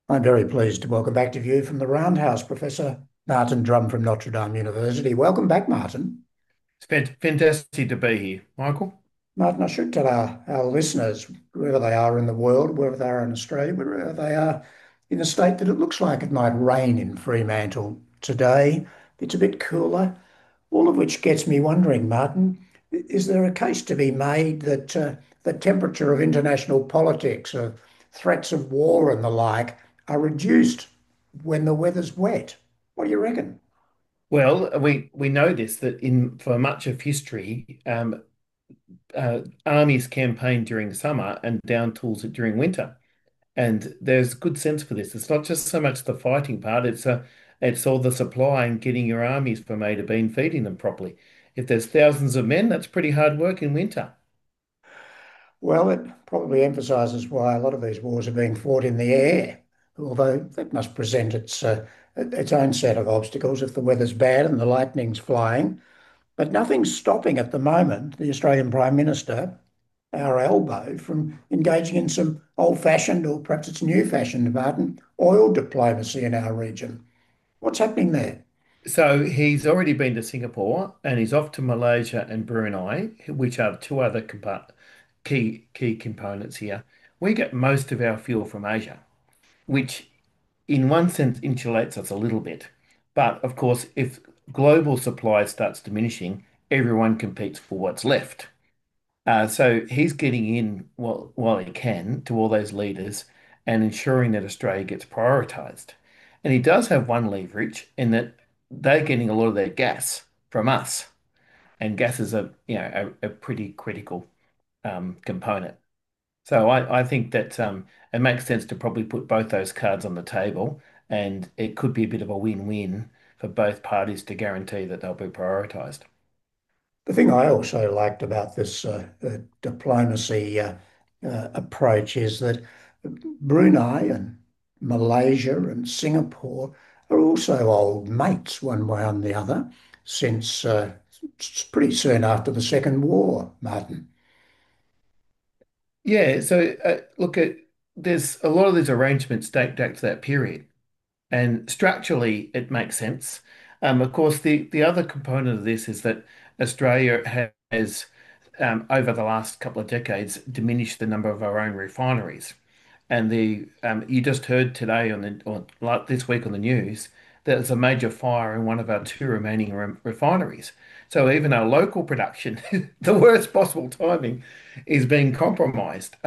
I'm very pleased to welcome back to view from the Roundhouse, Professor Martin Drum from Notre Dame University. Welcome back, Martin. It's fantastic to be here, Michael. Martin, I should tell our listeners, wherever they are in the world, wherever they are in Australia, wherever they are in the state, that it looks like it might rain in Fremantle today. It's a bit cooler, all of which gets me wondering, Martin, is there a case to be made that the temperature of international politics, of threats of war and the like, are reduced when the weather's wet? What do you reckon? Well, we know this that in for much of history, armies campaigned during summer and down tools it during winter, and there's good sense for this. It's not just so much the fighting part; it's all the supply and getting your armies from A to B and feeding them properly. If there's thousands of men, that's pretty hard work in winter. Well, it probably emphasises why a lot of these wars are being fought in the air, although that must present its own set of obstacles if the weather's bad and the lightning's flying. But nothing's stopping at the moment the Australian Prime Minister, our elbow, from engaging in some old-fashioned, or perhaps it's new-fashioned, Martin, oil diplomacy in our region. What's happening there? So he's already been to Singapore and he's off to Malaysia and Brunei, which are two other key components here. We get most of our fuel from Asia, which in one sense insulates us a little bit. But of course, if global supply starts diminishing, everyone competes for what's left. So he's getting in while he can to all those leaders and ensuring that Australia gets prioritised. And he does have one leverage in that they're getting a lot of their gas from us, and gas is a pretty critical component. So I think that it makes sense to probably put both those cards on the table, and it could be a bit of a win-win for both parties to guarantee that they'll be prioritised. The thing I also liked about this diplomacy approach is that Brunei and Malaysia and Singapore are also old mates, one way or the other, since pretty soon after the Second War, Martin. Yeah, so look at there's a lot of these arrangements date back to that period, and structurally it makes sense. Of course, the other component of this is that Australia has over the last couple of decades diminished the number of our own refineries. And the you just heard today or like this week on the news that there's a major fire in one of our two remaining refineries. So even our local production, the worst possible timing, is being compromised.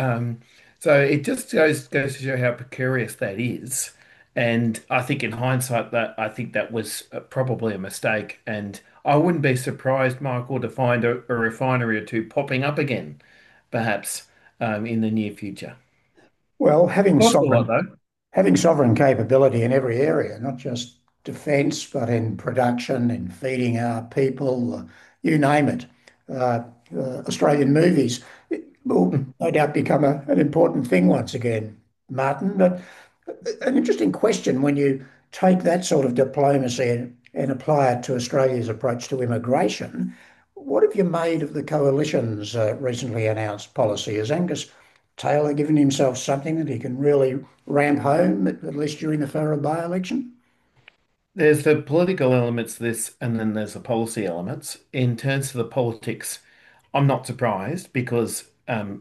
So it just goes to show how precarious that is. And I think in hindsight that I think that was probably a mistake. And I wouldn't be surprised, Michael, to find a refinery or two popping up again, perhaps in the near future. Well, Cost a lot though. having sovereign capability in every area, not just defence, but in production, in feeding our people, you name it. Uh, Australian movies will no doubt become an important thing once again, Martin. But an interesting question when you take that sort of diplomacy and apply it to Australia's approach to immigration. What have you made of the coalition's recently announced policy? Has Angus Taylor given himself something that he can really ramp home, at least during the Farrer by-election? There's the political elements to this, and then there's the policy elements. In terms of the politics, I'm not surprised because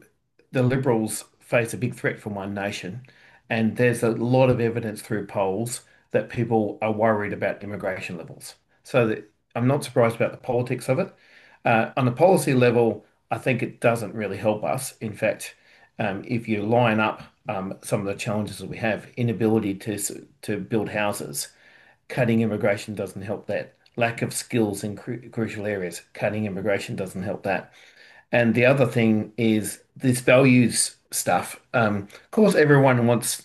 the Liberals face a big threat from One Nation, and there's a lot of evidence through polls that people are worried about immigration levels. So that I'm not surprised about the politics of it. On the policy level, I think it doesn't really help us. In fact, if you line up some of the challenges that we have, inability to build houses. Cutting immigration doesn't help that. Lack of skills in crucial areas. Cutting immigration doesn't help that. And the other thing is this values stuff. Of course, everyone wants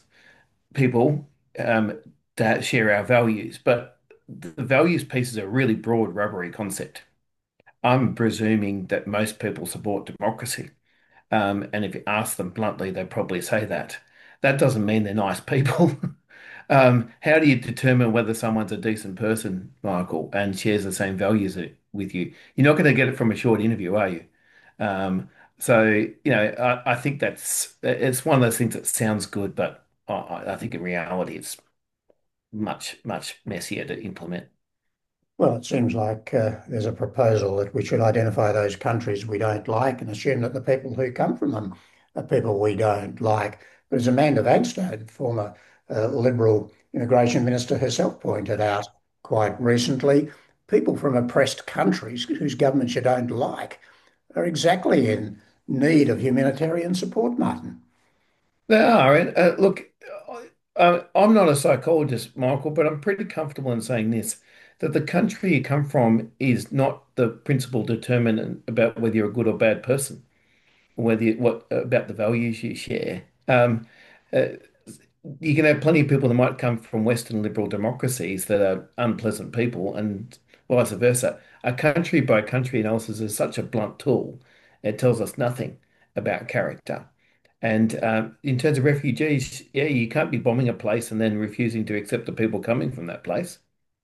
people to share our values, but the values piece is a really broad, rubbery concept. I'm presuming that most people support democracy. And if you ask them bluntly, they probably say that. That doesn't mean they're nice people. How do you determine whether someone's a decent person, Michael, and shares the same values with you? You're not going to get it from a short interview, are you? Um, so, I think it's one of those things that sounds good, but I think in reality it's much messier to implement. Well, it seems like there's a proposal that we should identify those countries we don't like and assume that the people who come from them are people we don't like. But as Amanda Vanstone, former Liberal immigration minister herself pointed out quite recently, people from oppressed countries whose governments you don't like are exactly in need of humanitarian support, Martin. They are. And look, I'm not a psychologist, Michael, but I'm pretty comfortable in saying this, that the country you come from is not the principal determinant about whether you're a good or bad person, or whether what about the values you share. Uh, you can have plenty of people that might come from Western liberal democracies that are unpleasant people, and vice versa. A country by country analysis is such a blunt tool. It tells us nothing about character. And in terms of refugees, yeah, you can't be bombing a place and then refusing to accept the people coming from that place.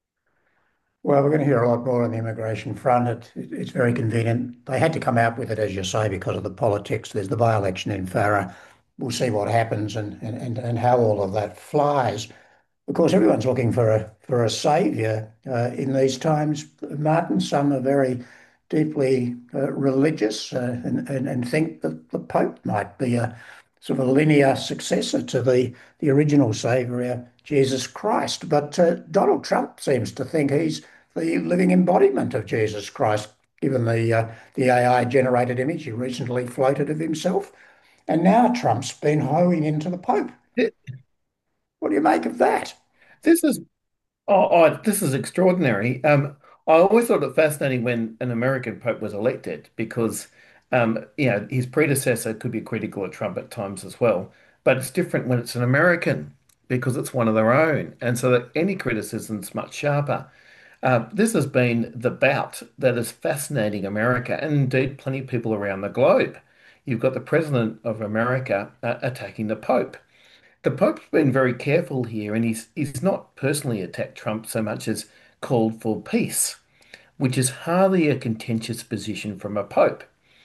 Well, we're going to hear a lot more on the immigration front. It's very convenient. They had to come out with it, as you say, because of the politics. There's the by-election in Farah. We'll see what happens and how all of that flies. Of course, everyone's looking for a saviour in these times, Martin. Some are very deeply religious and think that the Pope might be a sort of a linear successor to the original saviour, Jesus Christ. But Donald Trump seems to think he's the living embodiment of Jesus Christ, given the AI generated image he recently floated of himself. And now Trump's been hoeing into the Pope. Th- What do you make of that? This is this is extraordinary. I always thought it fascinating when an American Pope was elected because his predecessor could be critical of Trump at times as well. But it's different when it's an American because it's one of their own. And so that any criticism's much sharper. This has been the bout that is fascinating America and indeed plenty of people around the globe. You've got the President of America attacking the Pope. The Pope's been very careful here, and he's not personally attacked Trump so much as called for peace, which is hardly a contentious position from a Pope.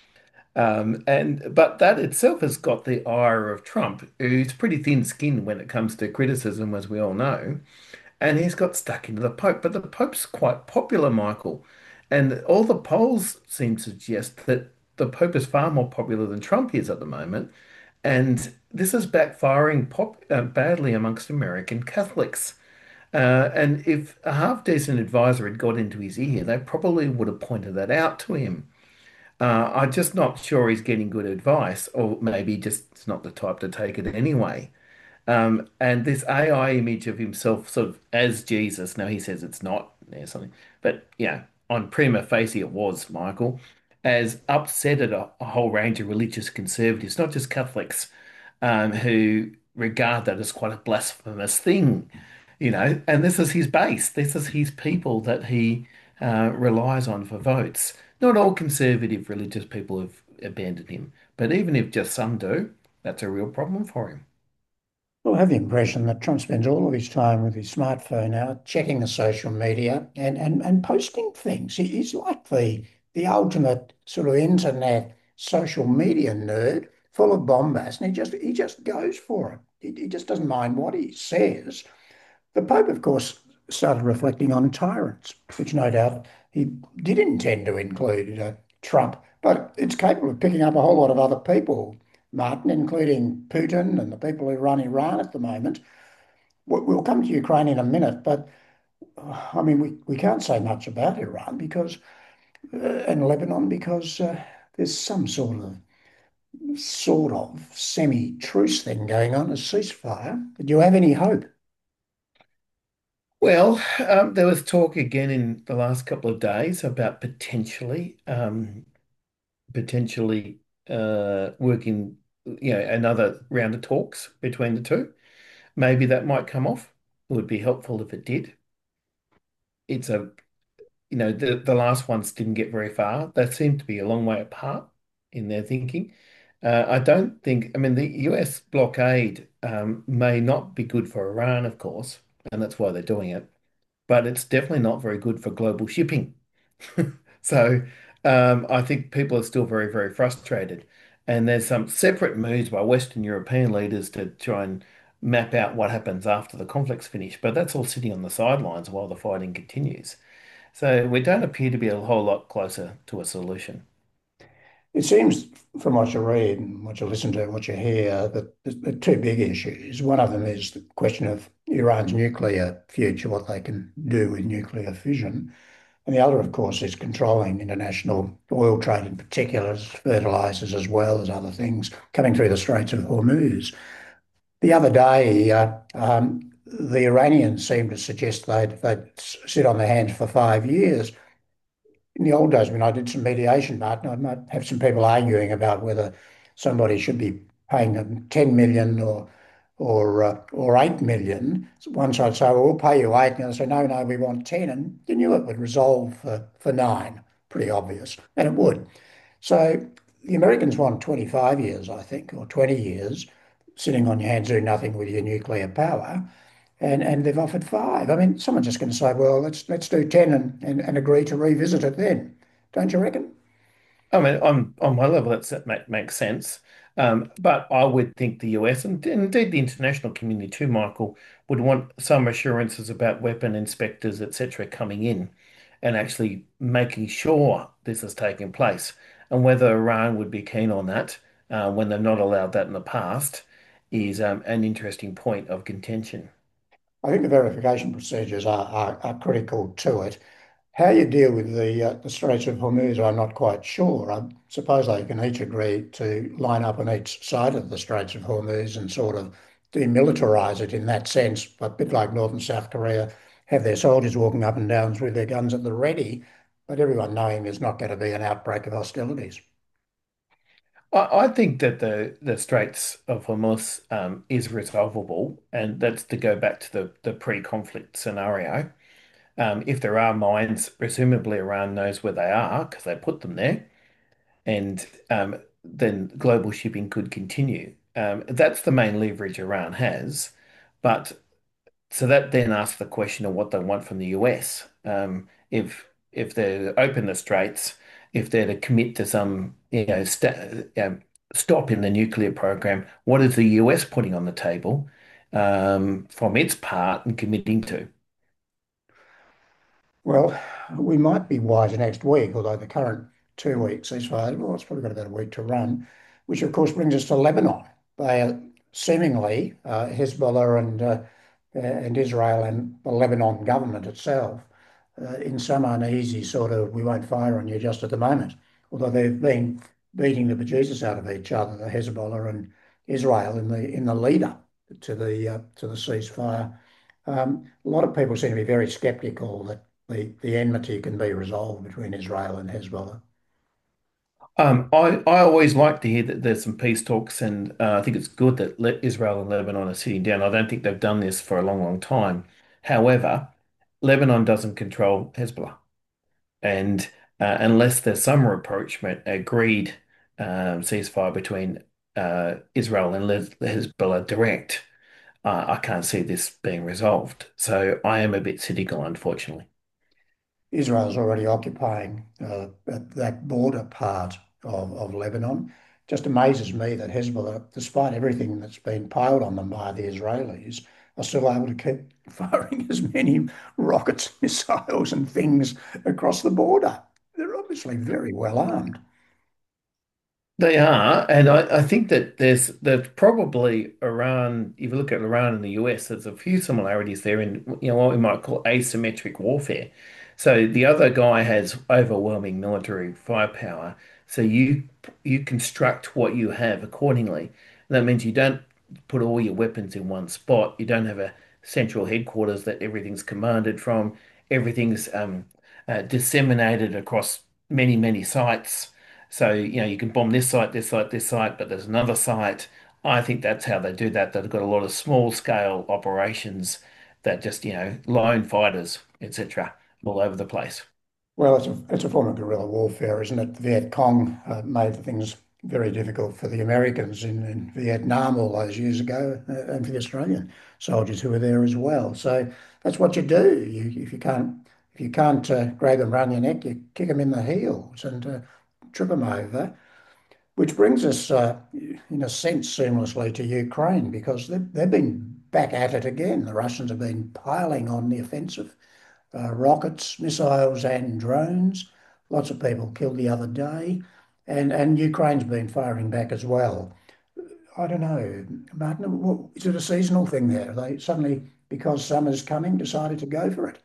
And but that itself has got the ire of Trump, who's pretty thin-skinned when it comes to criticism, as we all know, and he's got stuck into the Pope. But the Pope's quite popular, Michael, and all the polls seem to suggest that the Pope is far more popular than Trump is at the moment. And this is backfiring badly amongst American Catholics. And if a half-decent advisor had got into his ear, they probably would have pointed that out to him. I'm just not sure he's getting good advice, or maybe just it's not the type to take it anyway. And this AI image of himself sort of as Jesus, now he says it's not, there's something, but yeah, on prima facie it was, Michael, has upsetted a whole range of religious conservatives, not just Catholics, who regard that as quite a blasphemous thing, and this is his base, this is his people that he relies on for votes. Not all conservative religious people have abandoned him, but even if just some do, that's a real problem for him. Well, I have the impression that Trump spends all of his time with his smartphone now, checking the social media and posting things. He's like the ultimate sort of internet social media nerd, full of bombast, and he just goes for it. He just doesn't mind what he says. The Pope, of course, started reflecting on tyrants, which no doubt he did intend to include Trump, but it's capable of picking up a whole lot of other people, Martin, including Putin and the people who run Iran at the moment. We'll come to Ukraine in a minute, but I mean, we can't say much about Iran because and Lebanon because there's some sort of semi-truce thing going on, a ceasefire. Do you have any hope? Well, there was talk again in the last couple of days about potentially working, another round of talks between the two. Maybe that might come off. It would be helpful if it did. It's the last ones didn't get very far. They seem to be a long way apart in their thinking. I don't think, I mean, the US blockade may not be good for Iran, of course, and that's why they're doing it, but it's definitely not very good for global shipping. So I think people are still very, very frustrated. And there's some separate moves by Western European leaders to try and map out what happens after the conflict's finished. But that's all sitting on the sidelines while the fighting continues. So we don't appear to be a whole lot closer to a solution. It seems from what you read and what you listen to and what you hear that the two big issues. One of them is the question of Iran's nuclear future, what they can do with nuclear fission. And the other, of course, is controlling international oil trade, in particular, as fertilizers as well as other things coming through the Straits of Hormuz. The other day, the Iranians seemed to suggest they'd sit on their hands for 5 years. In the old days, when I did some mediation, Martin, I might have some people arguing about whether somebody should be paying them 10 million or 8 million. So one side say, well, we'll pay you 8, and the other say, no, no, we want 10. And you knew it would resolve for 9. Pretty obvious. And it would. So the Americans want 25 years, I think, or 20 years, sitting on your hands doing nothing with your nuclear power. And they've offered 5. I mean, someone's just going to say, well, let's do 10 and agree to revisit it then. Don't you reckon? I mean, on my level, makes sense. But I would think the US and indeed the international community too, Michael, would want some assurances about weapon inspectors, etc., coming in and actually making sure this is taking place. And whether Iran would be keen on that when they've not allowed that in the past is an interesting point of contention. I think the verification procedures are critical to it. How you deal with the Straits of Hormuz, I'm not quite sure. I suppose they can each agree to line up on each side of the Straits of Hormuz and sort of demilitarize it in that sense, but a bit like North and South Korea, have their soldiers walking up and down with their guns at the ready, but everyone knowing there's not going to be an outbreak of hostilities. I think that the Straits of Hormuz is resolvable, and that's to go back to the pre-conflict scenario. If there are mines, presumably Iran knows where they are because they put them there, and then global shipping could continue. That's the main leverage Iran has, but so that then asks the question of what they want from the US. If they open the straits, if they're to commit to some stop in the nuclear program, what is the US putting on the table from its part and committing to? Well, we might be wiser next week, although the current 2 week ceasefire, well, it's probably got about a week to run, which of course brings us to Lebanon. They are seemingly Hezbollah and Israel and the Lebanon government itself in some uneasy sort of we won't fire on you just at the moment. Although they've been beating the bejesus out of each other, the Hezbollah and Israel in the lead up to the ceasefire. A lot of people seem to be very sceptical that the enmity can be resolved between Israel and Hezbollah. I always like to hear that there's some peace talks, and I think it's good that Israel and Lebanon are sitting down. I don't think they've done this for a long, long time. However, Lebanon doesn't control Hezbollah, and unless there's some rapprochement, agreed ceasefire between Israel and Hezbollah direct, I can't see this being resolved. So I am a bit cynical, unfortunately. Israel's already occupying that border part of Lebanon. Just amazes me that Hezbollah, despite everything that's been piled on them by the Israelis, are still able to keep firing as many rockets, missiles, and things across the border. They're obviously very well armed. They are, and I think that there's probably Iran, if you look at Iran and the US, there's a few similarities there in what we might call asymmetric warfare. So the other guy has overwhelming military firepower. So you construct what you have accordingly. And that means you don't put all your weapons in one spot. You don't have a central headquarters that everything's commanded from. Everything's disseminated across many, many sites. So, you can bomb this site, this site, this site, but there's another site. I think that's how they do that. They've got a lot of small scale operations that just, lone fighters, etc., all over the place. Well, it's a form of guerrilla warfare, isn't it? The Viet Cong made things very difficult for the Americans in Vietnam all those years ago, and for the Australian soldiers who were there as well. So that's what you do. If you can't grab them around your neck, you kick them in the heels and trip them over. Which brings us, in a sense, seamlessly to Ukraine because they've been back at it again. The Russians have been piling on the offensive, rockets, missiles, and drones. Lots of people killed the other day, and Ukraine's been firing back as well. I don't know, Martin. Is it a seasonal thing there? They suddenly, because summer's coming, decided to go for it.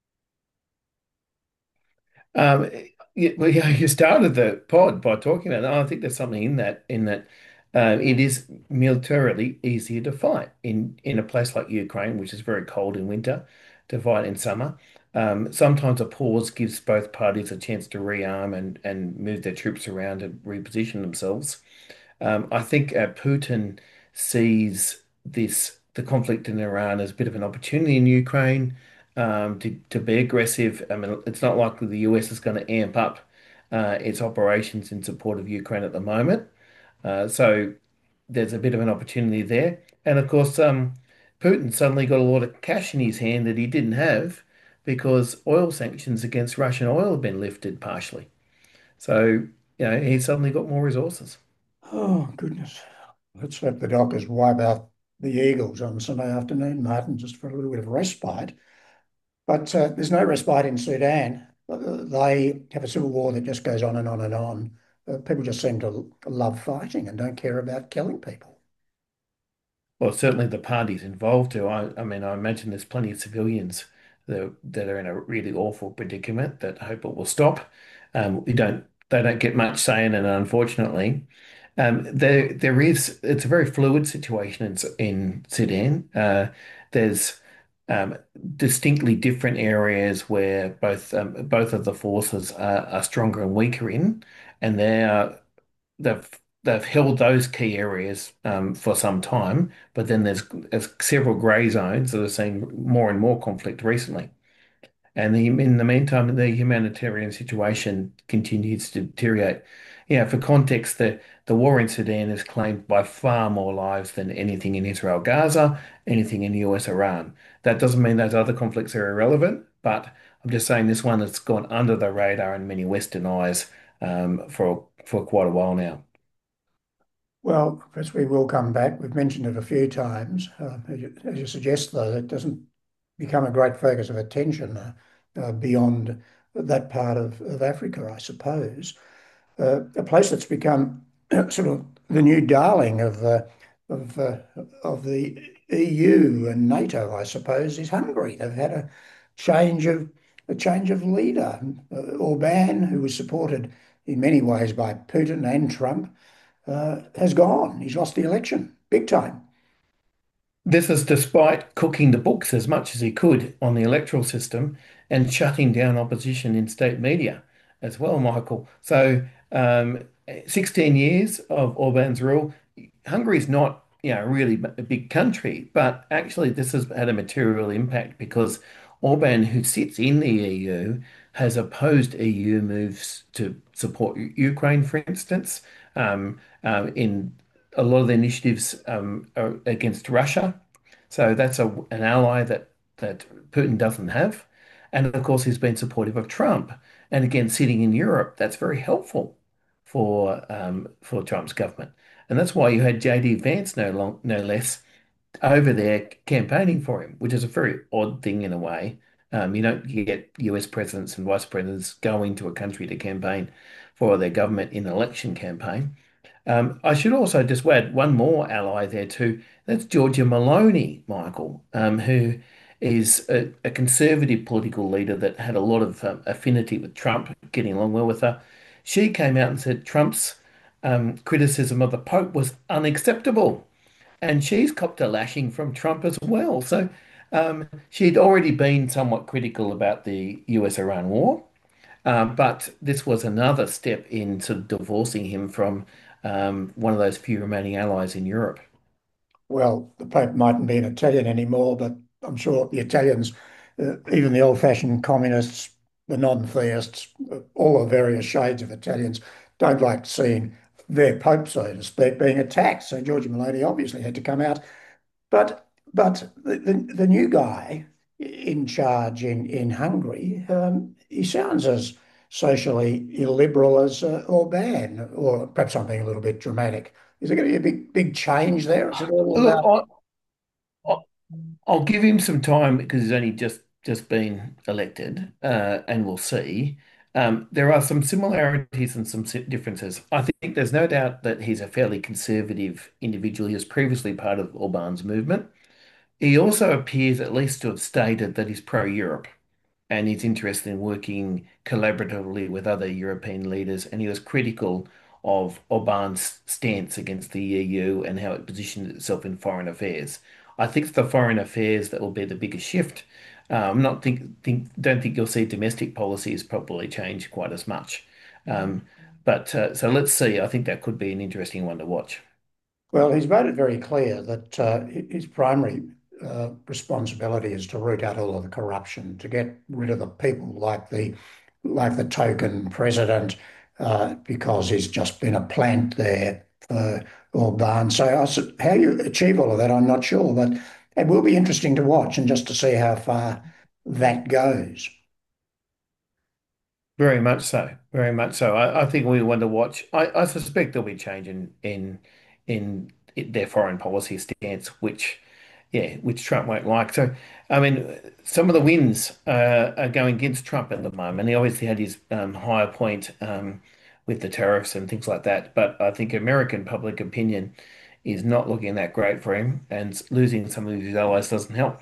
Um, yeah, you started the pod by talking about that. I think there's something in that it is militarily easier to fight in a place like Ukraine, which is very cold in winter, to fight in summer. Sometimes a pause gives both parties a chance to rearm and move their troops around and reposition themselves. I think Putin sees the conflict in Iran as a bit of an opportunity in Ukraine to be aggressive. I mean, it's not like the US is going to amp up its operations in support of Ukraine at the moment. So there's a bit of an opportunity there. And of course, Putin suddenly got a lot of cash in his hand that he didn't have because oil sanctions against Russian oil have been lifted partially. So, he's suddenly got more resources. Oh, goodness. Let's hope the Dockers wipe out the Eagles on Sunday afternoon, Martin, just for a little bit of respite. But there's no respite in Sudan. They have a civil war that just goes on and on and on. People just seem to love fighting and don't care about killing people. Well, certainly the parties involved do. I mean, I imagine there's plenty of civilians that are in a really awful predicament that hope it will stop. They don't get much say in it, unfortunately. It's a very fluid situation in Sudan. There's um, distinctly different areas where both of the forces are stronger and weaker in, and they've they've held those key areas for some time, but then there's several grey zones that have seen more and more conflict recently. And in the meantime, the humanitarian situation continues to deteriorate. For context, the war in Sudan has claimed by far more lives than anything in Israel, Gaza, anything in US, Iran. That doesn't mean those other conflicts are irrelevant, but I'm just saying this one has gone under the radar in many Western eyes for quite a while now. Well, as we will come back, we've mentioned it a few times. As you suggest, though, it doesn't become a great focus of attention beyond that part of Africa, I suppose. A place that's become sort of the new darling of uh, of the EU and NATO, I suppose, is Hungary. They've had change of a change of leader. Orban, who was supported in many ways by Putin and Trump, has gone. He's lost the election big time. This is despite cooking the books as much as he could on the electoral system and shutting down opposition in state media as well, Michael. So, 16 years of Orban's rule. Hungary's not, really a big country, but actually this has had a material impact because Orban, who sits in the EU, has opposed EU moves to support Ukraine, for instance, in a lot of the initiatives are against Russia. So that's an ally that Putin doesn't have. And of course, he's been supportive of Trump. And again, sitting in Europe, that's very helpful for Trump's government. And that's why you had JD Vance no less over there campaigning for him, which is a very odd thing in a way. You don't get US presidents and vice presidents going to a country to campaign for their government in an election campaign. I should also just add one more ally there too. That's Georgia Maloney, Michael, who is a conservative political leader that had a lot of affinity with Trump, getting along well with her. She came out and said Trump's criticism of the Pope was unacceptable, and she's copped a lashing from Trump as well. So she'd already been somewhat critical about the US-Iran war. But this was another step in sort of divorcing him from one of those few remaining allies in Europe. Well, the Pope mightn't be an Italian anymore, but I'm sure the Italians, even the old-fashioned communists, the non-theists, all the various shades of Italians, don't like seeing their Pope, so to speak, being attacked. So Giorgio Meloni obviously had to come out. But the new guy in charge in Hungary, he sounds as socially illiberal as Orban, or perhaps I'm being a little bit dramatic. Is there going to be a big change there? Is it all Look, about? I'll give him some time because he's only just been elected, and we'll see. There are some similarities and some differences. I think there's no doubt that he's a fairly conservative individual. He was previously part of Orban's movement. He also appears at least to have stated that he's pro-Europe and he's interested in working collaboratively with other European leaders. And he was critical of Orban's stance against the EU and how it positioned itself in foreign affairs. I think it's the foreign affairs that will be the biggest shift. I'm not don't think you'll see domestic policies probably change quite as much. Um, but so let's see. I think that could be an interesting one to watch. Well, he's made it very clear that his primary responsibility is to root out all of the corruption, to get rid of the people like the token president, because he's just been a plant there for Orban. So how you achieve all of that, I'm not sure, but it will be interesting to watch and just to see how far that goes. Very much so. Very much so. I think we want to watch. I suspect there'll be change in their foreign policy stance, which Trump won't like. So, I mean, some of the wins are going against Trump at the moment. He obviously had his higher point with the tariffs and things like that. But I think American public opinion is not looking that great for him, and losing some of his allies doesn't help.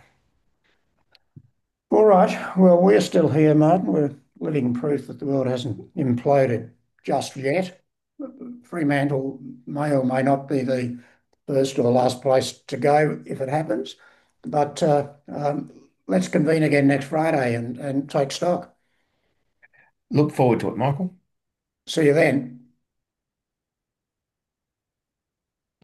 All right. Well, we're still here, Martin. We're living proof that the world hasn't imploded just yet. Fremantle may or may not be the first or last place to go if it happens. But let's convene again next Friday and take stock. Look forward to it, Michael. See you then.